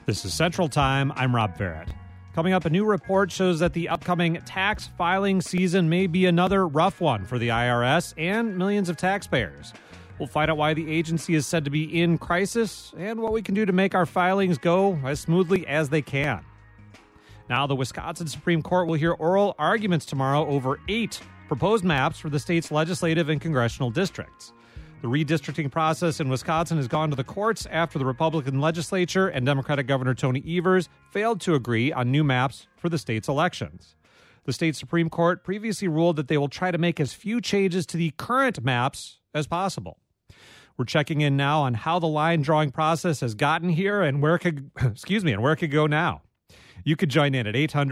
This is Central Time. I'm Rob Farrett. Coming up, a new report shows that the upcoming tax filing season may be another rough one for the IRS and millions of taxpayers. We'll find out why the agency is said to be in crisis and what we can do to make our filings go as smoothly as they can. Now, the Wisconsin Supreme Court will hear oral arguments tomorrow over 8 proposed maps for the state's legislative and congressional districts. The redistricting process in Wisconsin has gone to the courts after the Republican legislature and Democratic Governor Tony Evers failed to agree on new maps for the state's elections. The state Supreme Court previously ruled that they will try to make as few changes to the current maps as possible. We're checking in now on how the line drawing process has gotten here and where it could, and where it could go now. You could join in at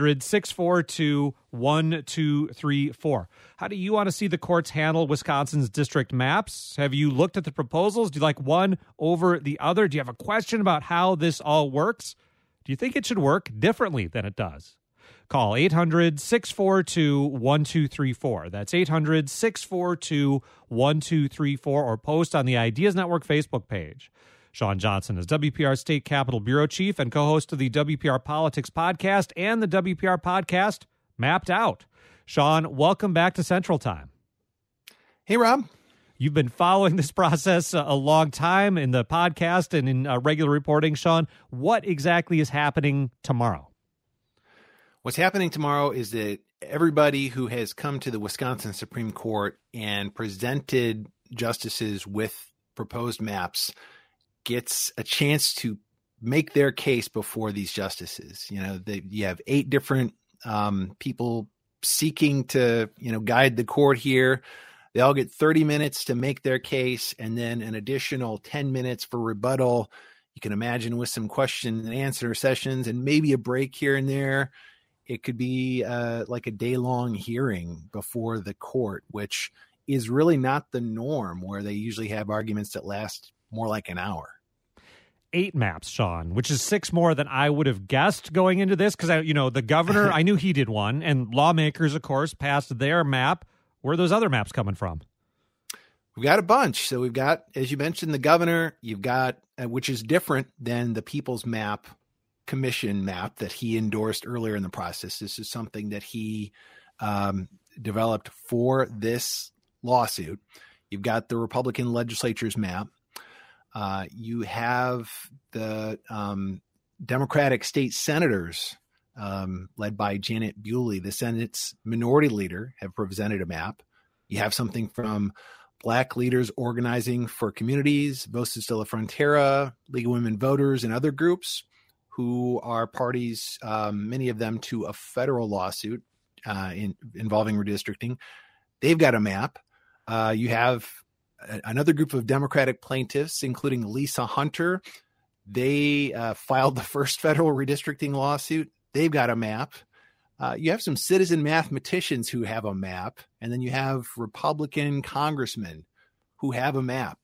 800-642-1234. How do you want to see the courts handle Wisconsin's district maps? Have you looked at the proposals? Do you like one over the other? Do you have a question about how this all works? Do you think it should work differently than it does? Call 800-642-1234. That's 800-642-1234 or post on the Ideas Network Facebook page. Sean Johnson is WPR State Capitol Bureau Chief and co-host of the WPR Politics Podcast and the WPR Podcast Mapped Out. Sean, welcome back to Central Time. Hey, Rob. You've been following this process a long time in the podcast and in regular reporting. Sean, what exactly is happening tomorrow? What's happening tomorrow is that everybody who has come to the Wisconsin Supreme Court and presented justices with proposed maps gets a chance to make their case before these justices. You know, you have 8 different people seeking to, guide the court here. They all get 30 minutes to make their case and then an additional 10 minutes for rebuttal. You can imagine with some question and answer sessions and maybe a break here and there. It could be like a day-long hearing before the court, which is really not the norm, where they usually have arguments that last more like an hour. 8 maps, Sean, which is 6 more than I would have guessed going into this because, the governor, I knew he did one, and lawmakers, of course, passed their map. Where are those other maps coming from? We've got a bunch. So we've got, as you mentioned, the governor. You've got, which is different than the People's Map Commission map that he endorsed earlier in the process. This is something that he developed for this lawsuit. You've got the Republican legislature's map. You have the Democratic state senators led by Janet Bewley, the Senate's minority leader, have presented a map. You have something from Black Leaders Organizing for Communities, Voces de la Frontera, League of Women Voters, and other groups who are parties, many of them, to a federal lawsuit involving redistricting. They've got a map. You have another group of Democratic plaintiffs, including Lisa Hunter. They filed the first federal redistricting lawsuit. They've got a map. You have some citizen mathematicians who have a map, and then you have Republican congressmen who have a map.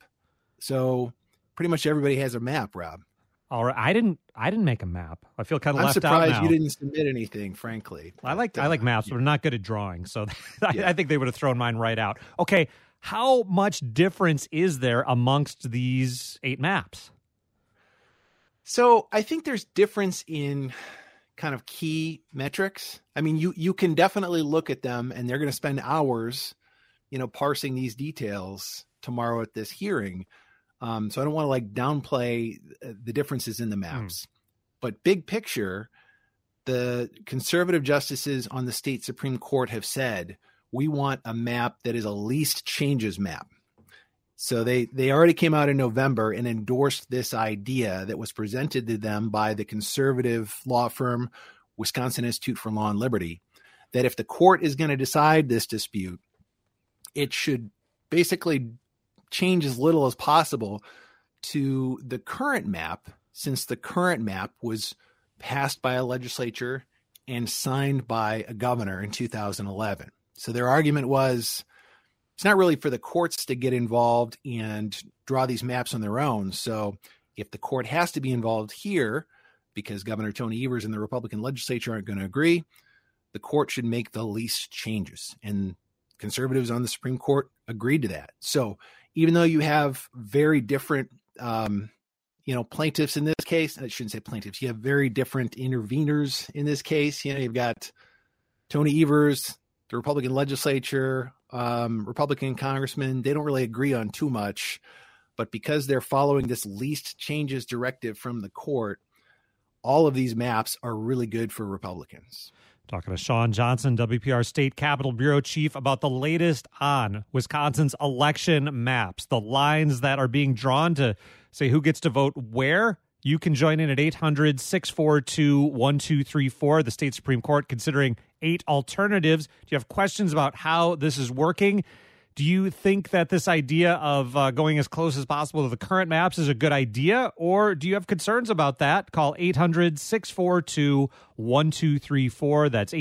So pretty much everybody has a map, Rob. All right, I didn't make a map. I feel kind of left out now. I'm surprised you didn't submit anything, frankly. I like maps, but I'm not good at drawing, so I think they would have thrown mine right out. Okay, how much difference is there amongst these 8 maps? So I think there's difference in kind of key metrics. I mean, you can definitely look at them, and they're going to spend hours, parsing these details tomorrow at this hearing. So I don't want to downplay the differences in the maps, but big picture, the conservative justices on the state Supreme Court have said, we want a map that is a least changes map. So they already came out in November and endorsed this idea that was presented to them by the conservative law firm, Wisconsin Institute for Law and Liberty, that if the court is going to decide this dispute, it should basically change as little as possible to the current map, since the current map was passed by a legislature and signed by a governor in 2011. So their argument was, it's not really for the courts to get involved and draw these maps on their own. So if the court has to be involved here, because Governor Tony Evers and the Republican legislature aren't going to agree, the court should make the least changes. And conservatives on the Supreme Court agreed to that. So even though you have very different plaintiffs in this case. I shouldn't say plaintiffs. You have very different interveners in this case. You've got Tony Evers, the Republican legislature, Republican congressman. They don't really agree on too much, but because they're following this least changes directive from the court, all of these maps are really good for Republicans. Talking to Shawn Johnson, WPR State Capitol Bureau Chief, about the latest on Wisconsin's election maps, the lines that are being drawn to say who gets to vote where. You can join in at 800-642-1234. The state Supreme Court considering 8 alternatives. Do you have questions about how this is working? Do you think that this idea of going as close as possible to the current maps is a good idea, or do you have concerns about that? Call 800-642-1234. That's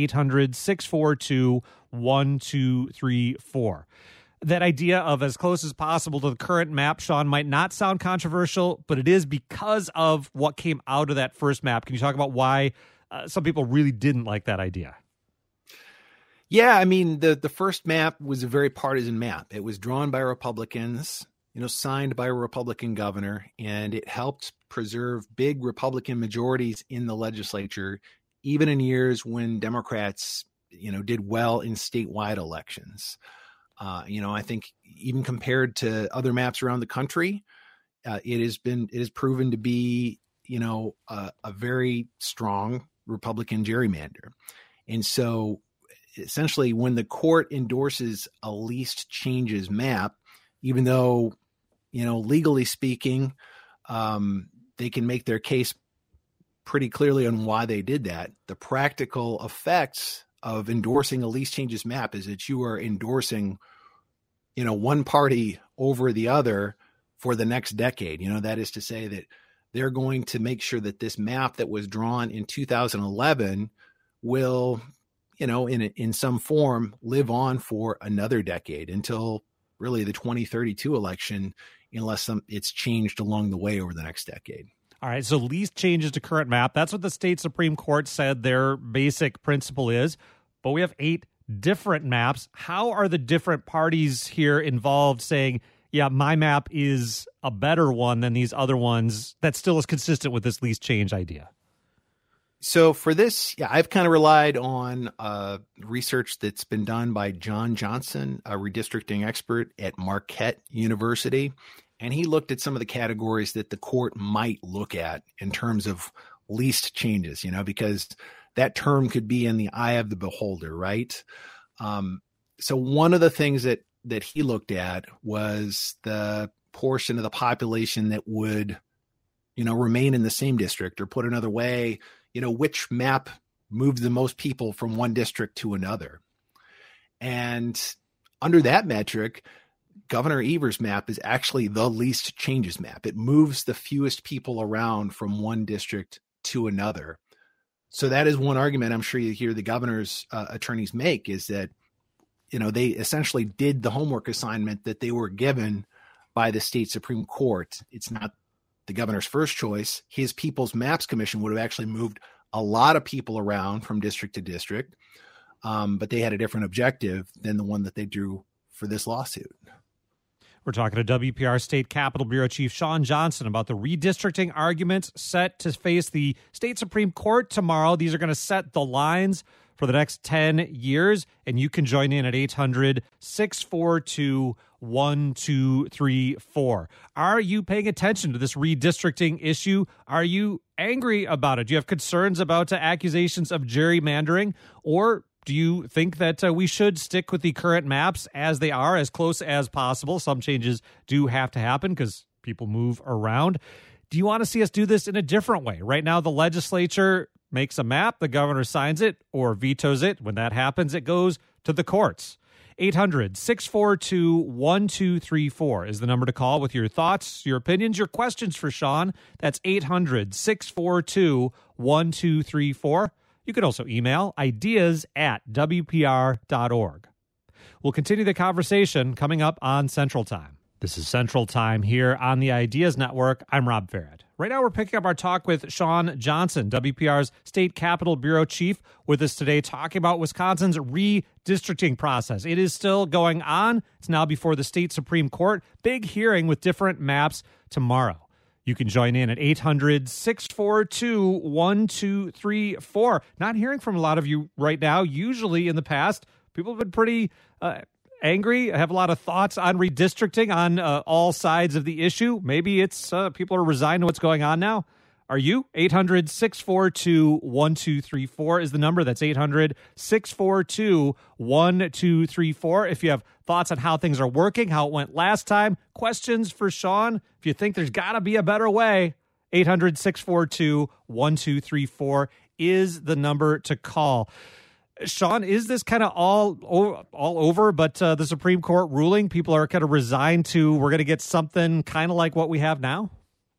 800-642-1234. That idea of as close as possible to the current map, Shawn, might not sound controversial, but it is because of what came out of that first map. Can you talk about why some people really didn't like that idea? Yeah, I mean, the first map was a very partisan map. It was drawn by Republicans, signed by a Republican governor, and it helped preserve big Republican majorities in the legislature, even in years when Democrats, did well in statewide elections. I think even compared to other maps around the country, it has proven to be, a very strong Republican gerrymander. And so essentially when the court endorses a least changes map, even though, legally speaking, they can make their case pretty clearly on why they did that. The practical effects of endorsing a least changes map is that you are endorsing, one party over the other for the next decade. That is to say that they're going to make sure that this map that was drawn in 2011 will, in some form live on for another decade until really the 2032 election, unless it's changed along the way over the next decade. All right, so least changes to current map. That's what the state Supreme Court said their basic principle is. But we have 8 different maps. How are the different parties here involved saying, yeah, my map is a better one than these other ones that still is consistent with this least change idea? So for this, I've kind of relied on research that's been done by John Johnson, a redistricting expert at Marquette University. And he looked at some of the categories that the court might look at in terms of least changes, because that term could be in the eye of the beholder, right? So one of the things that he looked at was the portion of the population that would, remain in the same district, or put another way, which map moved the most people from one district to another. And under that metric, Governor Evers' map is actually the least changes map. It moves the fewest people around from one district to another. So that is one argument I'm sure you hear the governor's attorneys make, is that, they essentially did the homework assignment that they were given by the state Supreme Court. It's not the governor's first choice. His People's Maps Commission would have actually moved a lot of people around from district to district, but they had a different objective than the one that they drew for this lawsuit. We're talking to WPR State Capitol Bureau Chief Shawn Johnson about the redistricting arguments set to face the state Supreme Court tomorrow. These are going to set the lines for the next 10 years, and you can join in at 800-642-1234. Are you paying attention to this redistricting issue? Are you angry about it? Do you have concerns about accusations of gerrymandering, or do you think that we should stick with the current maps as they are, as close as possible? Some changes do have to happen because people move around. Do you want to see us do this in a different way? Right now, the legislature makes a map, the governor signs it or vetoes it. When that happens, it goes to the courts. 800-642-1234 is the number to call with your thoughts, your opinions, your questions for Shawn. That's 800-642-1234. You can also email ideas@wpr.org. We'll continue the conversation coming up on Central Time. This is Central Time here on the Ideas Network. I'm Rob Farrett. Right now, we're picking up our talk with Shawn Johnson, WPR's State Capitol Bureau Chief, with us today talking about Wisconsin's redistricting process. It is still going on. It's now before the state Supreme Court. Big hearing with different maps tomorrow. You can join in at 800-642-1234. Not hearing from a lot of you right now. Usually in the past, people have been pretty angry, have a lot of thoughts on redistricting on all sides of the issue. Maybe it's people are resigned to what's going on now. Are you? 800-642-1234 is the number. That's 800-642-1234. If you have thoughts on how things are working, how it went last time, questions for Sean, if you think there's got to be a better way, 800-642-1234 is the number to call. Sean, is this kind of all over, but the Supreme Court ruling, people are kind of resigned to, we're going to get something kind of like what we have now?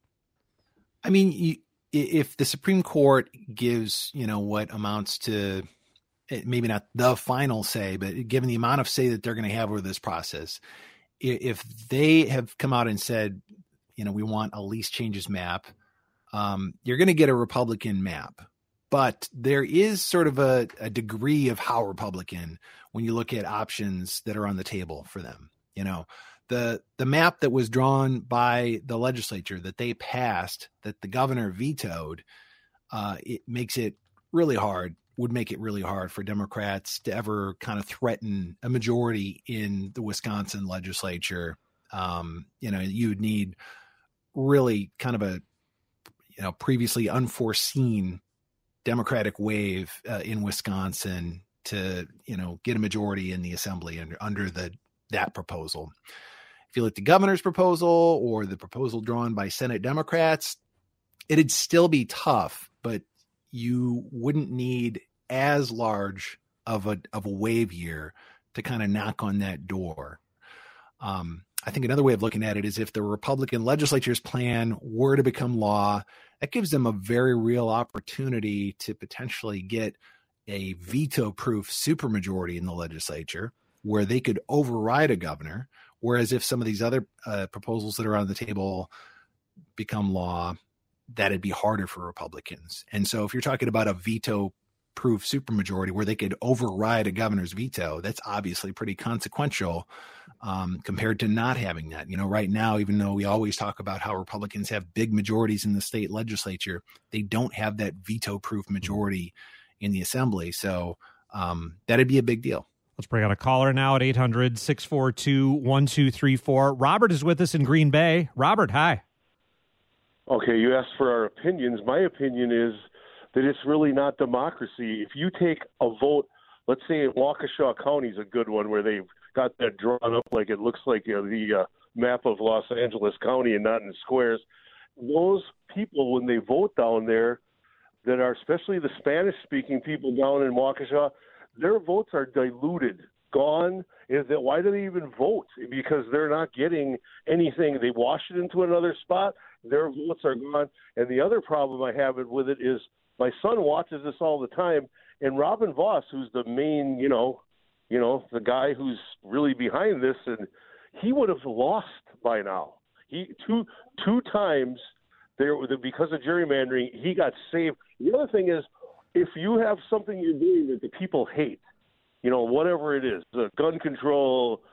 I mean, if the Supreme Court gives, what amounts to maybe not the final say, but given the amount of say that they're going to have over this process, if they have come out and said, we want a least changes map, you're going to get a Republican map. But there is sort of a degree of how Republican when you look at options that are on the table for them. The map that was drawn by the legislature that they passed, that the governor vetoed, it makes it really hard, would make it really hard for Democrats to ever kind of threaten a majority in the Wisconsin legislature. You would need really kind of a, previously unforeseen Democratic wave in Wisconsin to, get a majority in the assembly under that proposal. If you look at the governor's proposal or the proposal drawn by Senate Democrats, it'd still be tough, but you wouldn't need as large of a wave year to kind of knock on that door. I think another way of looking at it is if the Republican legislature's plan were to become law, that gives them a very real opportunity to potentially get a veto-proof supermajority in the legislature where they could override a governor. Whereas if some of these other proposals that are on the table become law, that'd be harder for Republicans. And so if you're talking about a veto-proof supermajority where they could override a governor's veto, that's obviously pretty consequential compared to not having that. Right now, even though we always talk about how Republicans have big majorities in the state legislature, they don't have that veto-proof majority in the assembly. So that'd be a big deal. Let's bring on a caller now at 800-642-1234. Robert is with us in Green Bay. Robert, hi. Okay, you asked for our opinions. My opinion is that it's really not democracy. If you take a vote, let's say in Waukesha County is a good one where they've got that drawn up like it looks like the map of Los Angeles County and not in squares. Those people, when they vote down there, that are especially the Spanish-speaking people down in Waukesha, their votes are diluted, gone. Why do they even vote? Because they're not getting anything. They wash it into another spot. Their votes are gone. And the other problem I have with it is my son watches this all the time, and Robin Vos, who's the main, the guy who's really behind this, and he would have lost by now. He two times there because of gerrymandering, he got saved. The other thing is, if you have something you're doing that the people hate, whatever it is, gun control,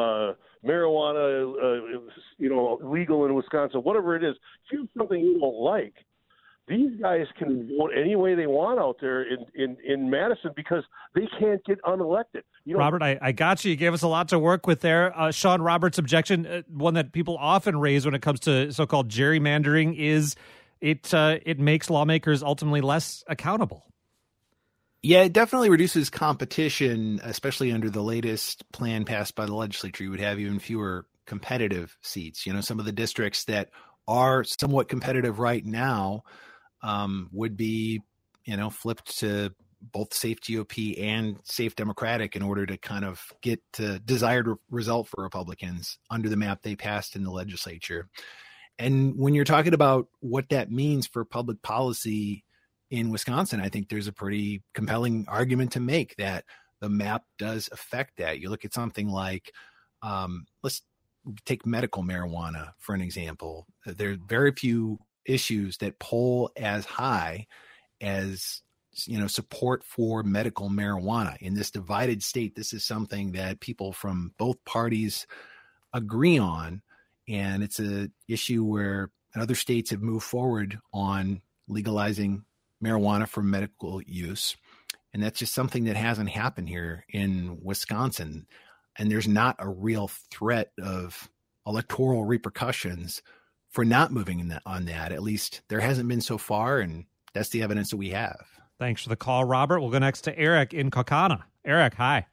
marijuana, legal in Wisconsin, whatever it is, if you have something you don't like, these guys can vote any way they want out there in Madison because they can't get unelected. Robert, I got you. You gave us a lot to work with there. Sean Roberts' objection, one that people often raise when it comes to so-called gerrymandering, is it makes lawmakers ultimately less accountable. Yeah, it definitely reduces competition, especially under the latest plan passed by the legislature. You would have even fewer competitive seats. Some of the districts that are somewhat competitive right now would be, flipped to both safe GOP and safe Democratic in order to kind of get the desired result for Republicans under the map they passed in the legislature. And when you're talking about what that means for public policy in Wisconsin, I think there's a pretty compelling argument to make that the map does affect that. You look at something like, let's take medical marijuana for an example. There are very few issues that poll as high as, support for medical marijuana. In this divided state, this is something that people from both parties agree on. And it's an issue where, and other states have moved forward on legalizing marijuana for medical use. And that's just something that hasn't happened here in Wisconsin. And there's not a real threat of electoral repercussions for not moving on that. At least there hasn't been so far, and that's the evidence that we have. Thanks for the call, Robert. We'll go next to Eric in Kaukauna. Eric, hi.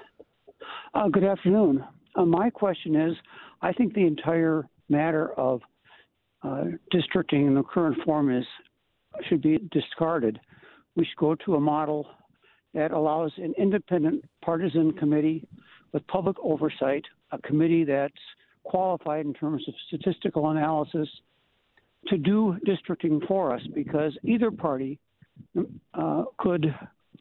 Good afternoon. My question is, I think the entire matter of districting in the current form should be discarded. We should go to a model that allows an independent partisan committee with public oversight, a committee that's qualified in terms of statistical analysis to do districting for us, because either party could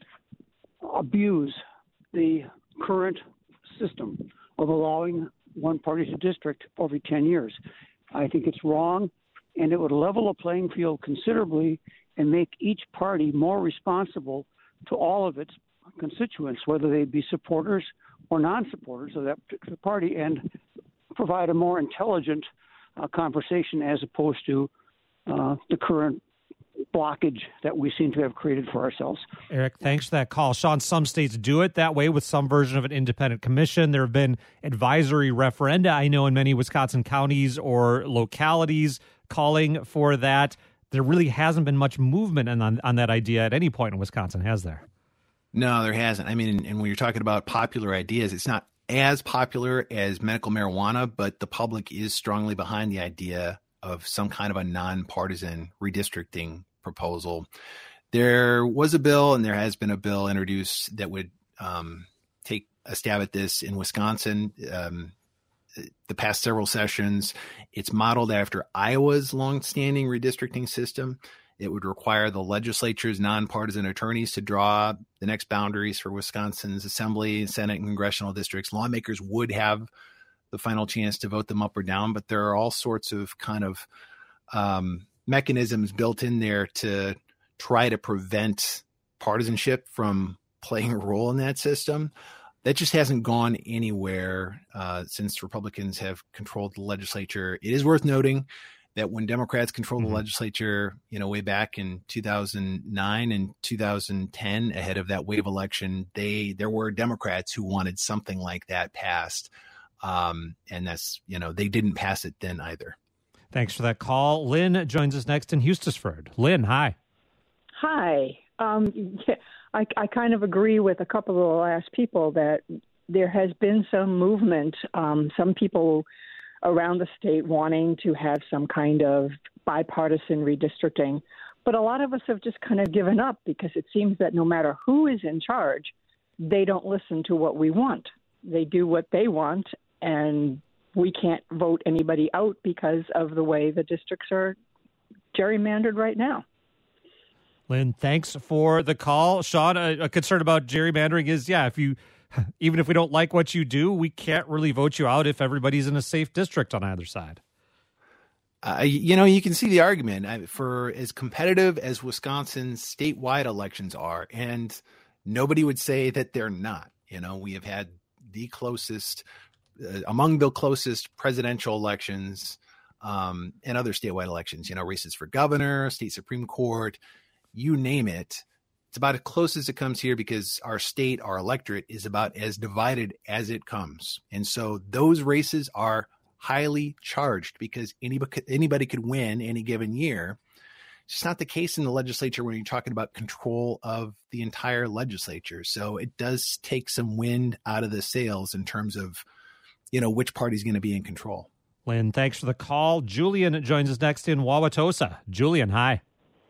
abuse the current system of allowing one party to district every 10 years. I think it's wrong, and it would level a playing field considerably and make each party more responsible to all of its constituents, whether they be supporters or non-supporters of that particular party, and provide a more intelligent conversation as opposed to the current blockage that we seem to have created for ourselves. Eric, thanks for that call. Sean, some states do it that way with some version of an independent commission. There have been advisory referenda, I know, in many Wisconsin counties or localities calling for that. There really hasn't been much movement on that idea at any point in Wisconsin, has there? No, there hasn't. I mean, and when you're talking about popular ideas, it's not as popular as medical marijuana, but the public is strongly behind the idea of some kind of a nonpartisan redistricting proposal. There was a bill, and there has been a bill introduced that would take a stab at this in Wisconsin. The past several sessions, it's modeled after Iowa's longstanding redistricting system. It would require the legislature's nonpartisan attorneys to draw the next boundaries for Wisconsin's Assembly, Senate, and congressional districts. Lawmakers would have the final chance to vote them up or down, but there are all sorts of kind of mechanisms built in there to try to prevent partisanship from playing a role in that system. That just hasn't gone anywhere since Republicans have controlled the legislature. It is worth noting that when Democrats controlled the legislature, way back in 2009 and 2010, ahead of that wave election, there were Democrats who wanted something like that passed. And that's, they didn't pass it then either. Thanks for that call. Lynn joins us next in Hustisford. Lynn, hi. Hi. I kind of agree with a couple of the last people that there has been some movement, some people around the state wanting to have some kind of bipartisan redistricting. But a lot of us have just kind of given up because it seems that no matter who is in charge, they don't listen to what we want. They do what they want, and we can't vote anybody out because of the way the districts are gerrymandered right now. Lynn, thanks for the call. Sean, a concern about gerrymandering is, even if we don't like what you do, we can't really vote you out if everybody's in a safe district on either side. You can see the argument for as competitive as Wisconsin's statewide elections are, and nobody would say that they're not. We have had the closest, among the closest presidential elections and other statewide elections, races for governor, state Supreme Court, you name it. It's about as close as it comes here because our state, our electorate, is about as divided as it comes. And so those races are highly charged because anybody could win any given year. It's just not the case in the legislature when you're talking about control of the entire legislature. So it does take some wind out of the sails in terms of, which party's going to be in control. Lynn, thanks for the call. Julian joins us next in Wauwatosa. Julian, hi.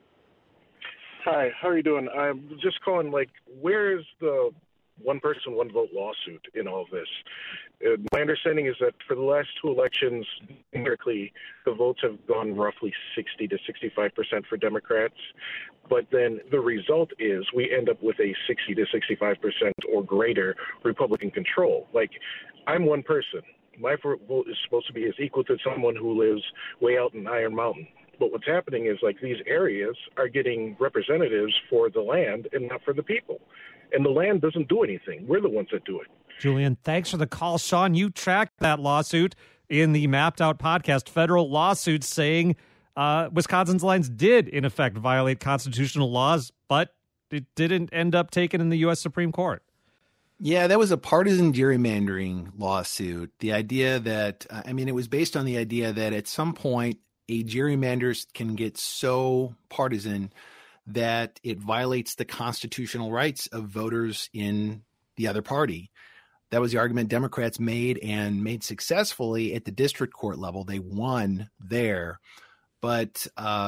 Hi, how are you doing? I'm just calling, where is the one person, one vote lawsuit in all of this? My understanding is that for the last two elections, numerically, the votes have gone roughly 60 to 65% for Democrats. But then the result is we end up with a 60 to 65% or greater Republican control. I'm one person. My vote is supposed to be as equal to someone who lives way out in Iron Mountain. But what's happening is these areas are getting representatives for the land and not for the people. And the land doesn't do anything. We're the ones that do it. Julian, thanks for the call. Sean, you tracked that lawsuit in the Mapped Out podcast, federal lawsuit saying Wisconsin's lines did, in effect, violate constitutional laws, but it didn't end up taken in the U.S. Supreme Court. Yeah, that was a partisan gerrymandering lawsuit. The idea that, it was based on the idea that at some point a gerrymander can get so partisan that it violates the constitutional rights of voters in the other party. That was the argument Democrats made successfully at the district court level. They won there. But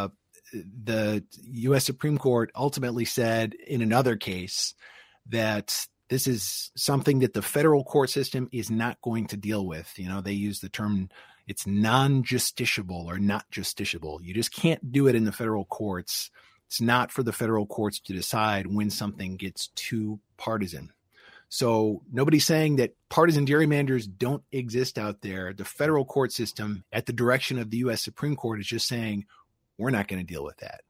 the U.S. Supreme Court ultimately said in another case that this is something that the federal court system is not going to deal with. They use the term, it's non-justiciable or not justiciable. You just can't do it in the federal courts. It's not for the federal courts to decide when something gets too partisan. So nobody's saying that partisan gerrymanders don't exist out there. The federal court system, at the direction of the U.S. Supreme Court, is just saying, we're not going to deal with that.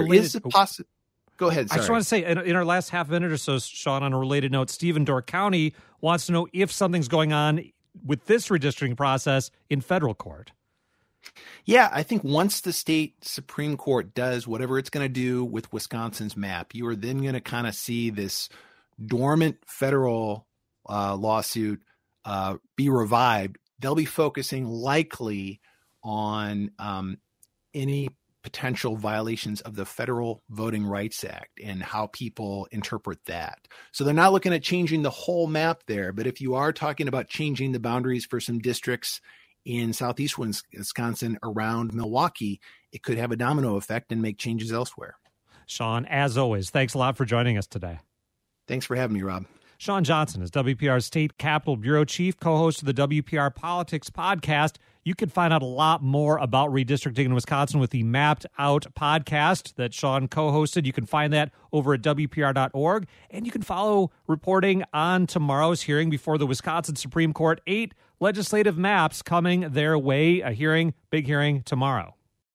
Go ahead. Sorry. I just want to say, in our last half minute or so, Sean, on a related note, Stephen Door County wants to know if something's going on with this redistricting process in federal court. Yeah, I think once the state Supreme Court does whatever it's going to do with Wisconsin's map, you are then going to kind of see this dormant federal lawsuit be revived. They'll be focusing likely on any potential violations of the Federal Voting Rights Act and how people interpret that. So they're not looking at changing the whole map there, but if you are talking about changing the boundaries for some districts in southeast Wisconsin around Milwaukee, it could have a domino effect and make changes elsewhere. Sean, as always, thanks a lot for joining us today. Thanks for having me, Rob. Sean Johnson is WPR's State Capitol Bureau Chief, co-host of the WPR Politics podcast. You can find out a lot more about redistricting in Wisconsin with the Mapped Out podcast that Sean co-hosted. You can find that over at WPR.org. And you can follow reporting on tomorrow's hearing before the Wisconsin Supreme Court. 8 legislative maps coming their way. A hearing, big hearing tomorrow.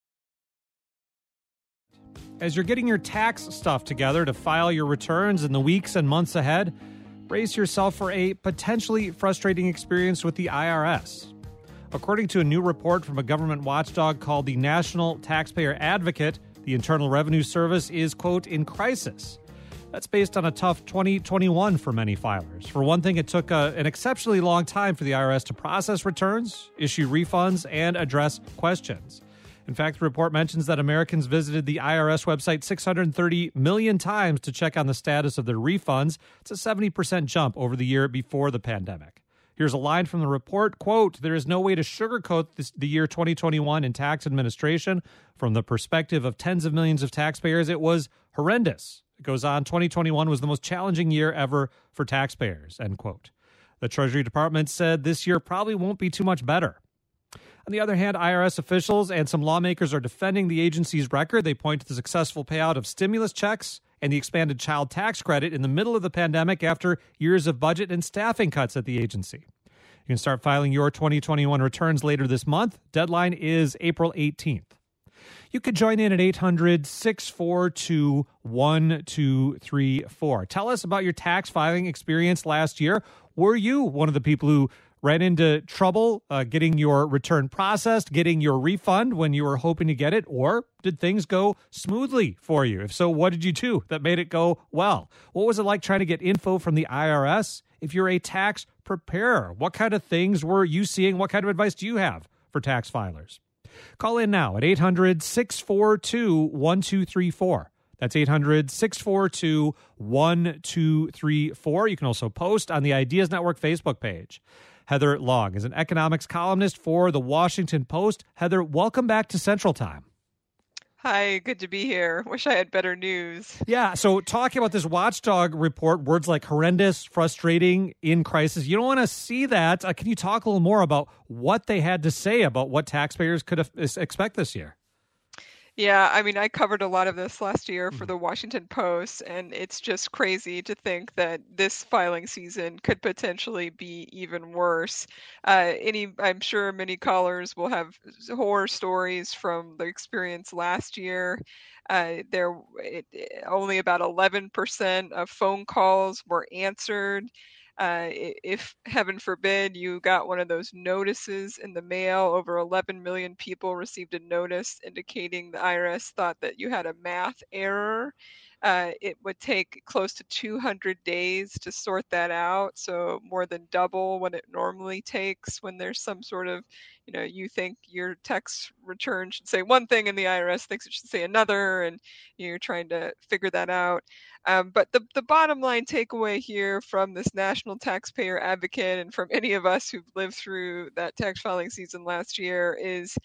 As you're getting your tax stuff together to file your returns in the weeks and months ahead, brace yourself for a potentially frustrating experience with the IRS. According to a new report from a government watchdog called the National Taxpayer Advocate, the Internal Revenue Service is, quote, in crisis. That's based on a tough 2021 for many filers. For one thing, it took an exceptionally long time for the IRS to process returns, issue refunds, and address questions. In fact, the report mentions that Americans visited the IRS website 630 million times to check on the status of their refunds. It's a 70% jump over the year before the pandemic. Here's a line from the report, quote, there is no way to sugarcoat the year 2021 in tax administration. From the perspective of tens of millions of taxpayers, it was horrendous. It goes on, 2021 was the most challenging year ever for taxpayers, end quote. The Treasury Department said this year probably won't be too much better. On the other hand, IRS officials and some lawmakers are defending the agency's record. They point to the successful payout of stimulus checks and the expanded child tax credit in the middle of the pandemic after years of budget and staffing cuts at the agency. You can start filing your 2021 returns later this month. Deadline is April 18th. You could join in at 800-642-1234. Tell us about your tax filing experience last year. Were you one of the people who ran into trouble getting your return processed, getting your refund when you were hoping to get it, or did things go smoothly for you? If so, what did you do that made it go well? What was it like trying to get info from the IRS? If you're a tax preparer, what kind of things were you seeing? What kind of advice do you have for tax filers? Call in now at 800-642-1234. That's 800-642-1234. You can also post on the Ideas Network Facebook page. Heather Long is an economics columnist for The Washington Post. Heather, welcome back to Central Time. Hi, good to be here. Wish I had better news. Yeah, so talking about this watchdog report, words like horrendous, frustrating, in crisis, you don't want to see that. Can you talk a little more about what they had to say about what taxpayers could expect this year? Yeah, I mean, I covered a lot of this last year for the Washington Post, and it's just crazy to think that this filing season could potentially be even worse. I'm sure many callers will have horror stories from the experience last year. Only about 11% of phone calls were answered. If, heaven forbid, you got one of those notices in the mail, over 11 million people received a notice indicating the IRS thought that you had a math error. It would take close to 200 days to sort that out, so more than double what it normally takes when there's some sort of, you think your tax return should say one thing and the IRS thinks it should say another, and you're trying to figure that out. But the bottom line takeaway here from this national taxpayer advocate and from any of us who've lived through that tax filing season last year is,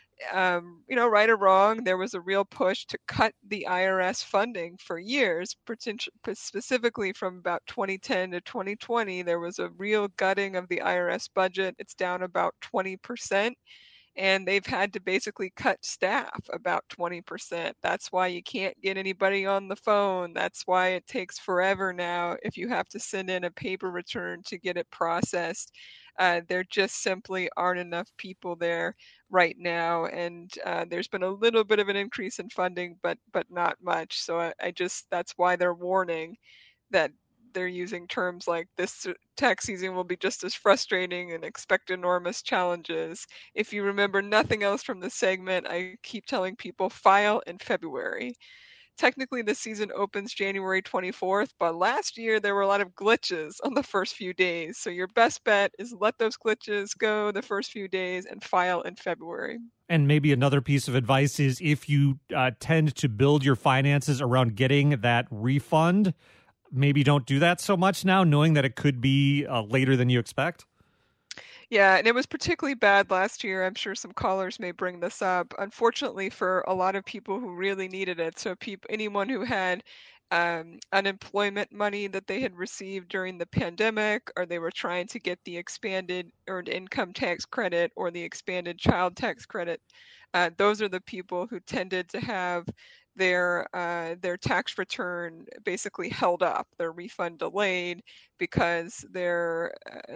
right or wrong, there was a real push to cut the IRS funding for years, specifically from about 2010 to 2020. There was a real gutting of the IRS budget. It's down about 20%. And they've had to basically cut staff about 20%. That's why you can't get anybody on the phone. That's why it takes forever now if you have to send in a paper return to get it processed. There just simply aren't enough people there right now, and there's been a little bit of an increase in funding, but not much. So that's why they're warning that they're using terms like this tax season will be just as frustrating and expect enormous challenges. If you remember nothing else from the segment, I keep telling people file in February. Technically, the season opens January 24th, but last year there were a lot of glitches on the first few days. So your best bet is let those glitches go the first few days and file in February. And maybe another piece of advice is if you tend to build your finances around getting that refund, maybe don't do that so much now, knowing that it could be later than you expect. Yeah, and it was particularly bad last year. I'm sure some callers may bring this up. Unfortunately, for a lot of people who really needed it, so anyone who had unemployment money that they had received during the pandemic, or they were trying to get the expanded earned income tax credit or the expanded child tax credit, those are the people who tended to have their tax return basically held up, their refund delayed, because their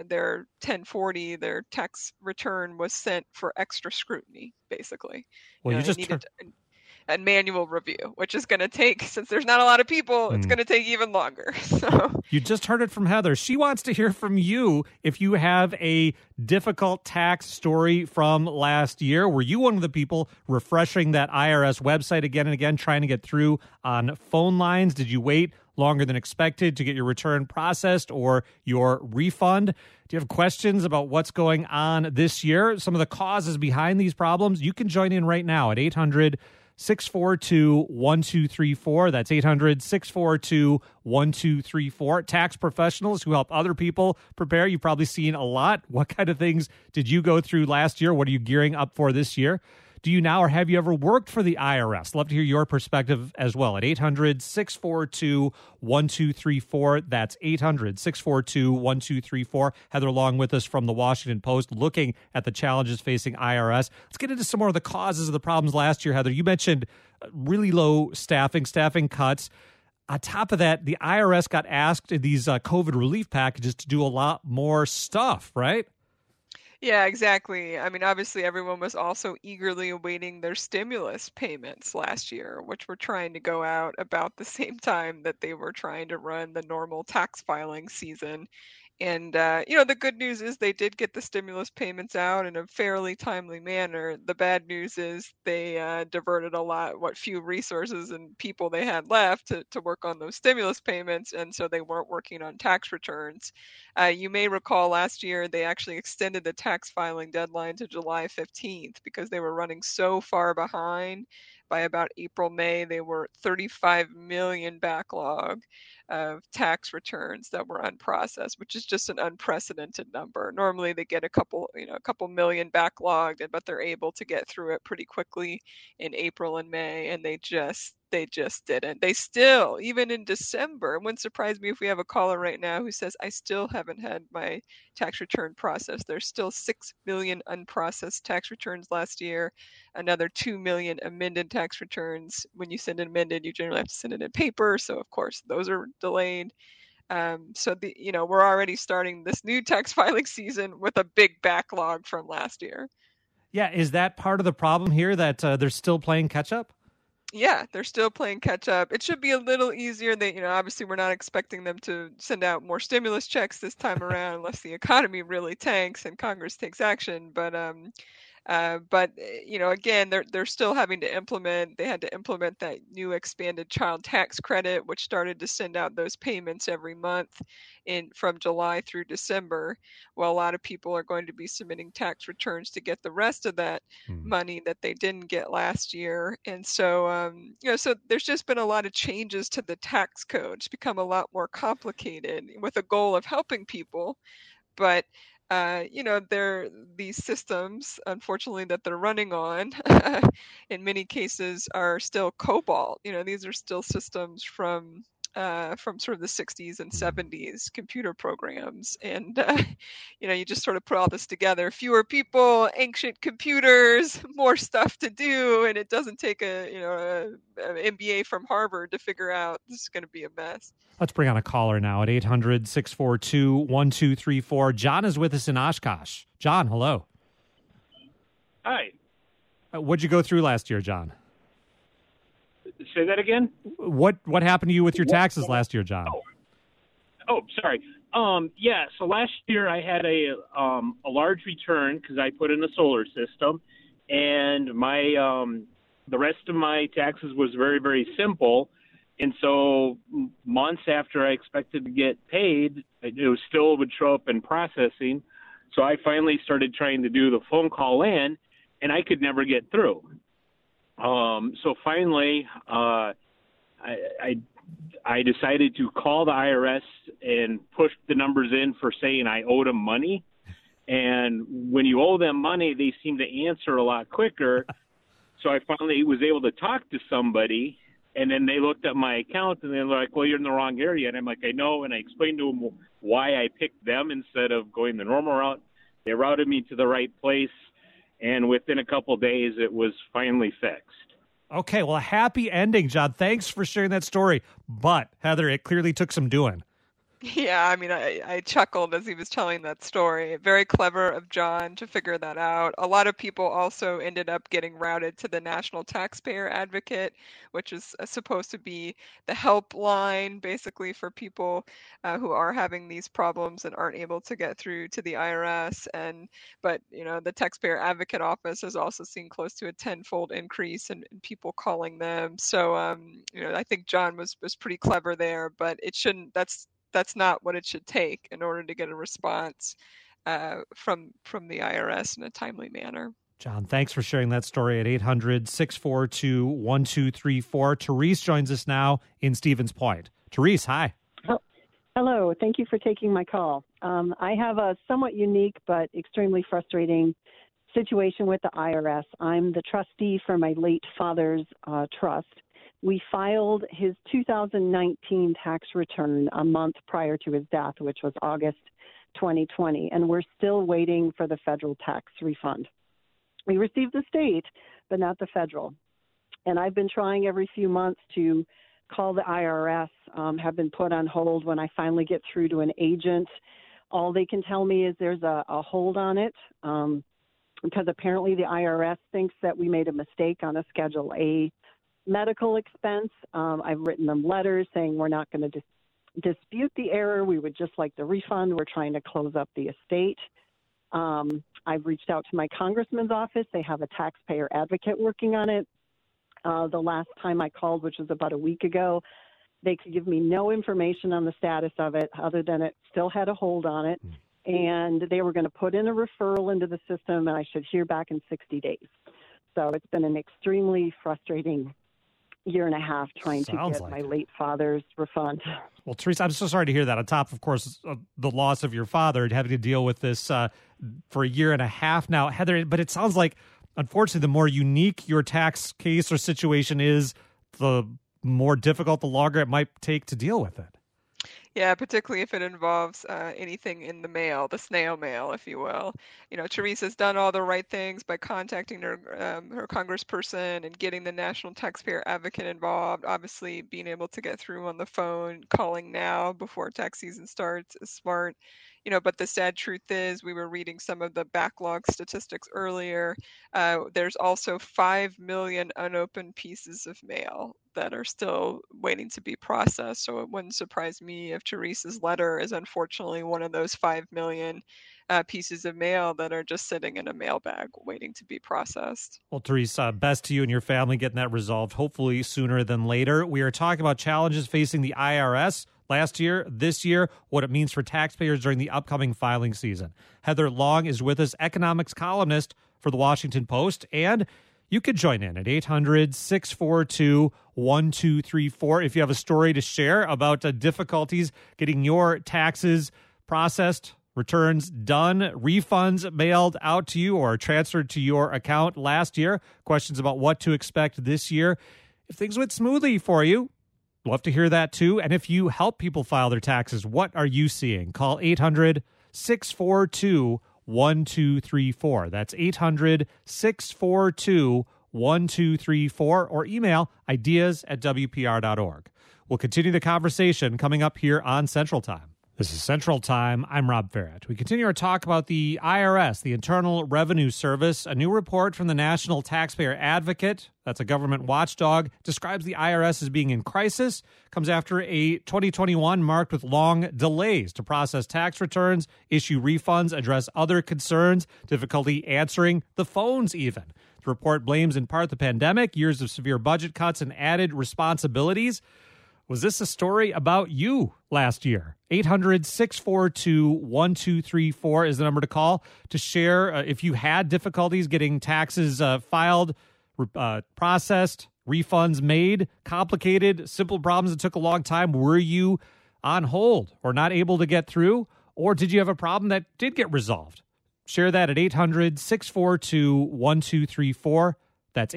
1040, their tax return was sent for extra scrutiny, basically. Well, you just needed a manual review, which is going to take, since there's not a lot of people, it's going to take even longer. So you just heard it from Heather. She wants to hear from you if you have a difficult tax story from last year. Were you one of the people refreshing that IRS website again and again, trying to get through on phone lines? Did you wait longer than expected to get your return processed or your refund? Do you have questions about what's going on this year? Some of the causes behind these problems? You can join in right now at 800-642-1234. That's 800-642-1234. Tax professionals who help other people prepare. You've probably seen a lot. What kind of things did you go through last year? What are you gearing up for this year? Do you now, or have you ever worked for the IRS? Love to hear your perspective as well at 800-642-1234. That's 800-642-1234. Heather along with us from the Washington Post, looking at the challenges facing IRS. Let's get into some more of the causes of the problems last year, Heather. You mentioned really low staffing cuts. On top of that, the IRS got asked in these COVID relief packages to do a lot more stuff, right? Yeah, exactly. I mean, obviously, everyone was also eagerly awaiting their stimulus payments last year, which were trying to go out about the same time that they were trying to run the normal tax filing season. And, the good news is they did get the stimulus payments out in a fairly timely manner. The bad news is they diverted what few resources and people they had left to work on those stimulus payments, and so they weren't working on tax returns. You may recall last year they actually extended the tax filing deadline to July 15th because they were running so far behind. By about April, May, they were 35 million backlog of tax returns that were unprocessed, which is just an unprecedented number. Normally they get a couple million backlogged, but they're able to get through it pretty quickly in April and May, and they just didn't. They still, even in December, it wouldn't surprise me if we have a caller right now who says, I still haven't had my tax return processed. There's still 6 million unprocessed tax returns last year, another 2 million amended tax returns. When you send an amended, you generally have to send it in paper. So of course, those are delayed. So we're already starting this new tax filing season with a big backlog from last year. Yeah. Is that part of the problem here, that they're still playing catch up? Yeah, they're still playing catch up. It should be a little easier. They, obviously we're not expecting them to send out more stimulus checks this time around unless the economy really tanks and Congress takes action. But again, they're still having to implement. They had to implement that new expanded child tax credit, which started to send out those payments every month from July through December. Well, a lot of people are going to be submitting tax returns to get the rest of that money that they didn't get last year, and so there's just been a lot of changes to the tax code. It's become a lot more complicated with a goal of helping people, but they're these systems, unfortunately, that they're running on, in many cases, are still COBOL. These are still systems from sort of the 60s and 70s computer programs, and you just sort of put all this together. Fewer people, ancient computers, more stuff to do, and it doesn't take an MBA from Harvard to figure out this is going to be a mess. Let's bring on a caller now at 800-642-1234. John is with us in Oshkosh. John, hello. Hi. What'd you go through last year, John? Say that again? What happened to you with your taxes last year, John? Oh, sorry. Yeah, so last year I had a large return because I put in a solar system, and my the rest of my taxes was very, very simple. And so months after I expected to get paid, it still would show up in processing. So I finally started trying to do the phone call in, and I could never get through. So finally, I decided to call the IRS and push the numbers in for saying I owed them money. And when you owe them money, they seem to answer a lot quicker. So I finally was able to talk to somebody, and then they looked at my account and they're like, well, you're in the wrong area. And I'm like, I know. And I explained to them why I picked them instead of going the normal route. They routed me to the right place. And within a couple of days, it was finally fixed. Okay, well, a happy ending, John. Thanks for sharing that story. But, Heather, it clearly took some doing. Yeah, I mean, I chuckled as he was telling that story. Very clever of John to figure that out. A lot of people also ended up getting routed to the National Taxpayer Advocate, which is supposed to be the helpline, basically, for people who are having these problems and aren't able to get through to the IRS. But the Taxpayer Advocate Office has also seen close to a tenfold increase in people calling them. So, I think John was pretty clever there, but it shouldn't. That's not what it should take in order to get a response from the IRS in a timely manner. John, thanks for sharing that story at 800-642-1234. Therese joins us now in Stevens Point. Therese, hi. Hello. Thank you for taking my call. I have a somewhat unique but extremely frustrating situation with the IRS. I'm the trustee for my late father's trust. We filed his 2019 tax return a month prior to his death, which was August 2020, and we're still waiting for the federal tax refund. We received the state, but not the federal. And I've been trying every few months to call the IRS, have been put on hold. When I finally get through to an agent, all they can tell me is there's a hold on it, because apparently the IRS thinks that we made a mistake on a Schedule A medical expense. I've written them letters saying we're not going to dispute the error. We would just like the refund. We're trying to close up the estate. I've reached out to my congressman's office. They have a taxpayer advocate working on it. The last time I called, which was about a week ago, they could give me no information on the status of it other than it still had a hold on it. And they were going to put in a referral into the system, and I should hear back in 60 days. So it's been an extremely frustrating year and a half trying to get my late father's refund. Well, Teresa, I'm so sorry to hear that. On top, of course, the loss of your father, having to deal with this for a year and a half now. Heather, but it sounds like, unfortunately, the more unique your tax case or situation is, the more difficult, the longer it might take to deal with it. Yeah, particularly if it involves anything in the mail, the snail mail, if you will. Teresa's done all the right things by contacting her congressperson and getting the National Taxpayer Advocate involved. Obviously, being able to get through on the phone, calling now before tax season starts is smart. But the sad truth is, we were reading some of the backlog statistics earlier. There's also 5 million unopened pieces of mail that are still waiting to be processed. So it wouldn't surprise me if Teresa's letter is unfortunately one of those 5 million pieces of mail that are just sitting in a mailbag waiting to be processed. Well, Teresa, best to you and your family getting that resolved, hopefully sooner than later. We are talking about challenges facing the IRS last year, this year, what it means for taxpayers during the upcoming filing season. Heather Long is with us, economics columnist for the Washington Post, and you could join in at 800-642-1234 if you have a story to share about difficulties getting your taxes processed, returns done, refunds mailed out to you or transferred to your account last year, questions about what to expect this year. If things went smoothly for you, love to hear that too. And if you help people file their taxes, what are you seeing? Call 800-642-1234. That's 800-642-1234 or email ideas@wpr.org. We'll continue the conversation coming up here on Central Time. This is Central Time. I'm Rob Barrett. We continue our talk about the IRS, the Internal Revenue Service. A new report from the National Taxpayer Advocate, that's a government watchdog, describes the IRS as being in crisis, comes after a 2021 marked with long delays to process tax returns, issue refunds, address other concerns, difficulty answering the phones even. The report blames in part the pandemic, years of severe budget cuts, and added responsibilities. Was this a story about you last year? 800-642-1234 is the number to call to share if you had difficulties getting taxes filed, processed, refunds made, complicated, simple problems that took a long time. Were you on hold or not able to get through? Or did you have a problem that did get resolved? Share that at 800-642-1234. That's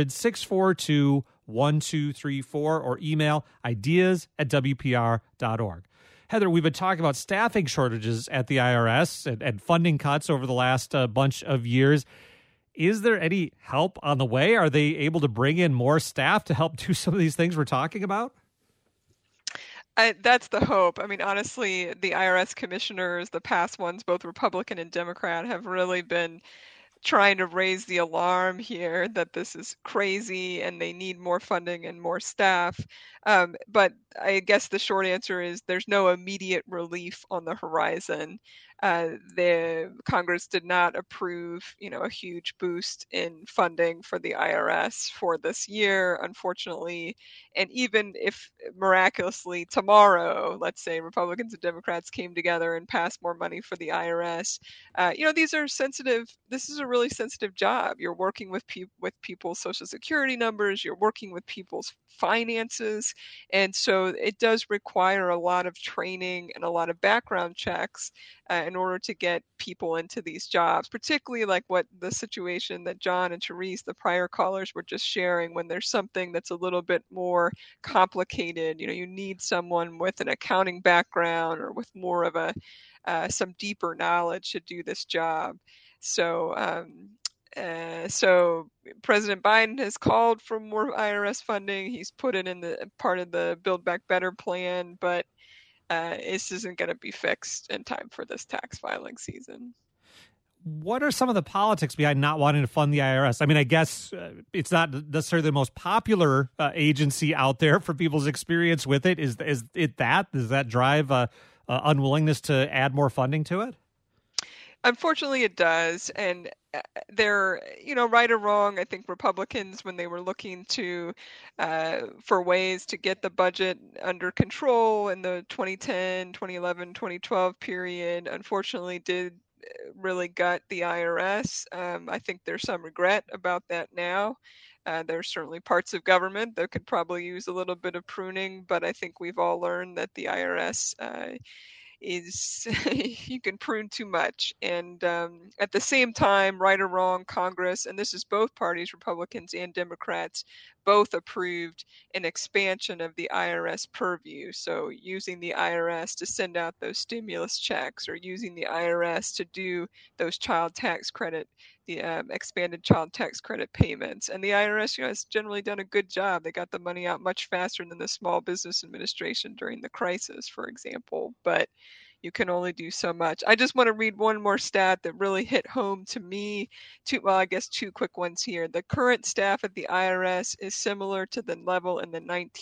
800-642-1234 or email ideas@wpr.org. Heather, we've been talking about staffing shortages at the IRS and funding cuts over the last bunch of years. Is there any help on the way? Are they able to bring in more staff to help do some of these things we're talking about? That's the hope. I mean, honestly, the IRS commissioners, the past ones, both Republican and Democrat, have really been trying to raise the alarm here that this is crazy and they need more funding and more staff. But I guess the short answer is there's no immediate relief on the horizon. The Congress did not approve, a huge boost in funding for the IRS for this year, unfortunately. And even if miraculously tomorrow, let's say Republicans and Democrats came together and passed more money for the IRS, these are sensitive. This is a really sensitive job. You're working with people's Social Security numbers. You're working with people's finances. And so it does require a lot of training and a lot of background checks in order to get people into these jobs, particularly like what the situation that John and Therese, the prior callers, were just sharing. When there's something that's a little bit more complicated, you need someone with an accounting background or with more of some deeper knowledge to do this job. So President Biden has called for more IRS funding. He's put it in the part of the Build Back Better plan, but this isn't going to be fixed in time for this tax filing season. What are some of the politics behind not wanting to fund the IRS? I mean, I guess it's not necessarily the most popular agency out there for people's experience with it. Is it that? Does that drive unwillingness to add more funding to it? Unfortunately, it does. And they're, right or wrong, I think Republicans, when they were looking for ways to get the budget under control in the 2010, 2011, 2012 period, unfortunately did really gut the IRS. I think there's some regret about that now. There's certainly parts of government that could probably use a little bit of pruning, but I think we've all learned that the IRS is you can prune too much. And at the same time, right or wrong, Congress, and this is both parties, Republicans and Democrats, both approved an expansion of the IRS purview. So using the IRS to send out those stimulus checks, or using the IRS to do those child tax credit, the expanded child tax credit payments. And the IRS, has generally done a good job. They got the money out much faster than the Small Business Administration during the crisis, for example. But you can only do so much. I just want to read one more stat that really hit home to me. Two quick ones here. The current staff at the IRS is similar to the level in the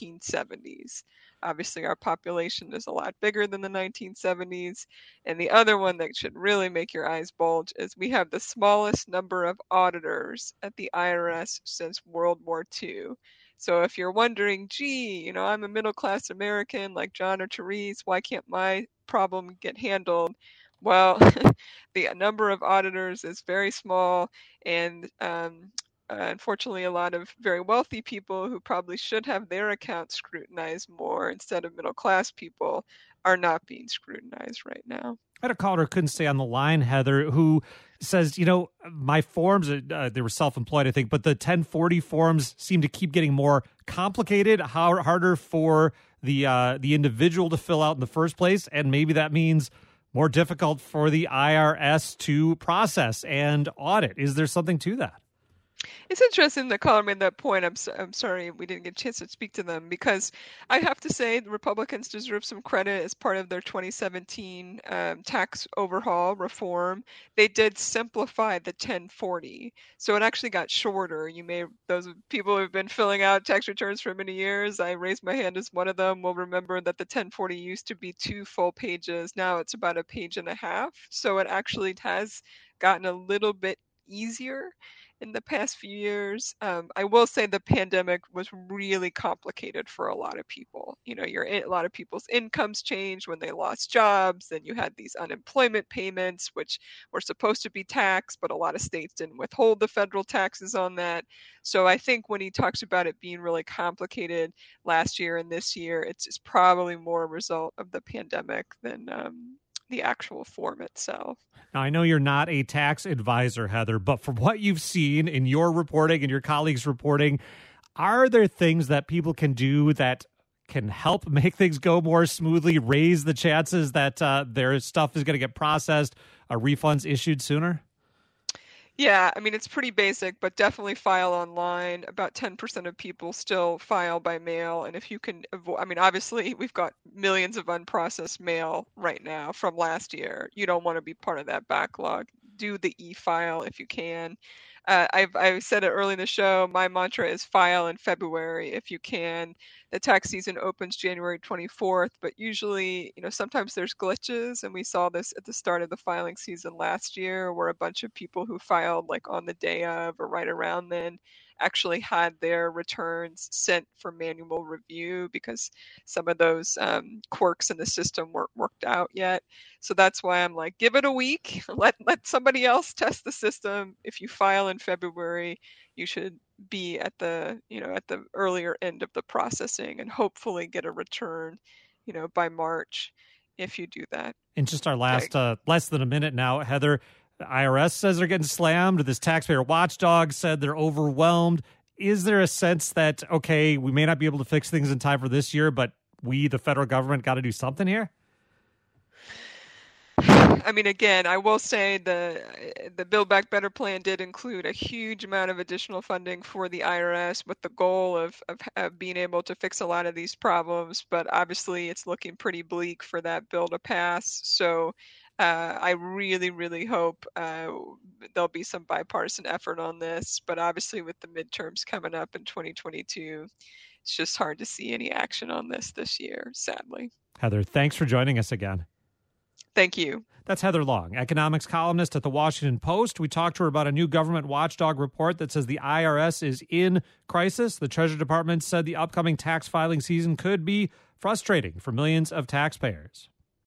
1970s. Obviously, our population is a lot bigger than the 1970s. And the other one that should really make your eyes bulge is we have the smallest number of auditors at the IRS since World War II. So if you're wondering, gee, I'm a middle-class American like John or Therese, why can't my problem get handled? Well, the number of auditors is very small, and unfortunately, a lot of very wealthy people who probably should have their accounts scrutinized more instead of middle-class people are not being scrutinized right now. I had a caller who couldn't stay on the line, Heather, who says, my forms, they were self-employed, I think, but the 1040 forms seem to keep getting more complicated, harder for the individual to fill out in the first place, and maybe that means more difficult for the IRS to process and audit. Is there something to that? It's interesting that caller made that point. I'm sorry we didn't get a chance to speak to them, because I have to say the Republicans deserve some credit as part of their 2017 tax overhaul reform. They did simplify the 1040, so it actually got shorter. Those people who've been filling out tax returns for many years, I raised my hand as one of them, will remember that the 1040 used to be 2 full pages. Now it's about a page and a half. So it actually has gotten a little bit easier in the past few years. I will say the pandemic was really complicated for a lot of people. A lot of people's incomes changed when they lost jobs. Then you had these unemployment payments, which were supposed to be taxed, but a lot of states didn't withhold the federal taxes on that. So I think when he talks about it being really complicated last year and this year, it's probably more a result of the pandemic than the actual form itself. Now, I know you're not a tax advisor, Heather, but from what you've seen in your reporting and your colleagues' reporting, are there things that people can do that can help make things go more smoothly, raise the chances that their stuff is going to get processed, refunds issued sooner? Yeah, it's pretty basic, but definitely file online. About 10% of people still file by mail. And if you can avoid, obviously we've got millions of unprocessed mail right now from last year. You don't want to be part of that backlog. Do the e-file if you can. I've said it early in the show. My mantra is file in February if you can. The tax season opens January 24th, but usually, sometimes there's glitches, and we saw this at the start of the filing season last year, where a bunch of people who filed like on the day of or right around then actually had their returns sent for manual review because some of those quirks in the system weren't worked out yet. So that's why I'm like, give it a week, let somebody else test the system. If you file in February, you should be at the earlier end of the processing and hopefully get a return, by March if you do that. In just our last less than a minute now, Heather, the IRS says they're getting slammed. This taxpayer watchdog said they're overwhelmed. Is there a sense that, okay, we may not be able to fix things in time for this year, but we, the federal government, got to do something here? Again, I will say the Build Back Better plan did include a huge amount of additional funding for the IRS with the goal of being able to fix a lot of these problems. But obviously, it's looking pretty bleak for that bill to pass. So I really, really hope there'll be some bipartisan effort on this. But obviously, with the midterms coming up in 2022, it's just hard to see any action on this year, sadly. Heather, thanks for joining us again. Thank you. That's Heather Long, economics columnist at The Washington Post. We talked to her about a new government watchdog report that says the IRS is in crisis. The Treasury Department said the upcoming tax filing season could be frustrating for millions of taxpayers.